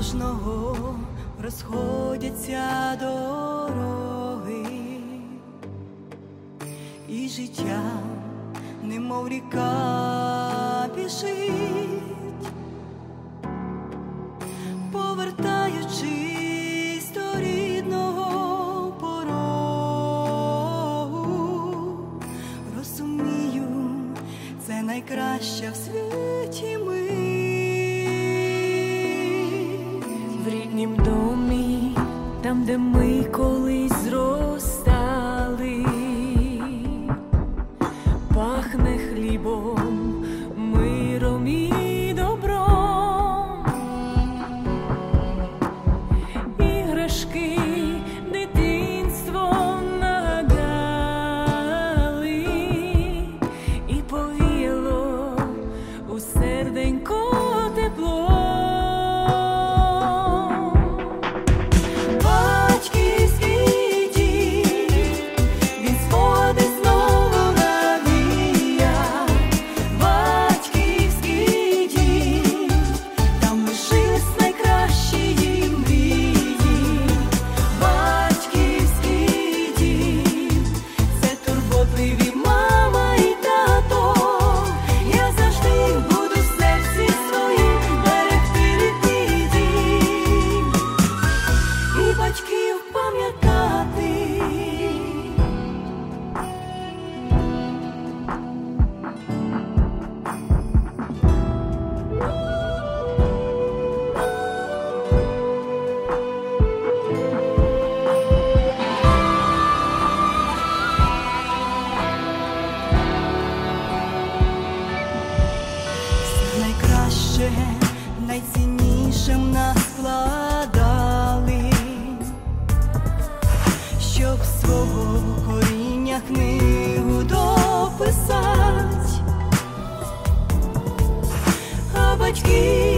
кожного розходяться дороги, і життя, немов ріка, біжить, повертаючись до рідного порогу. Розумію, це найкраща в світі мить. В ріднім домі, там, де ми колись зростали, пахне хлібом, миром і добром. Іграшки дитинство нагадали, і повіяло у серденько тепло. Найціннішим нас складали, щоб свого коріння книгу дописать, а батьки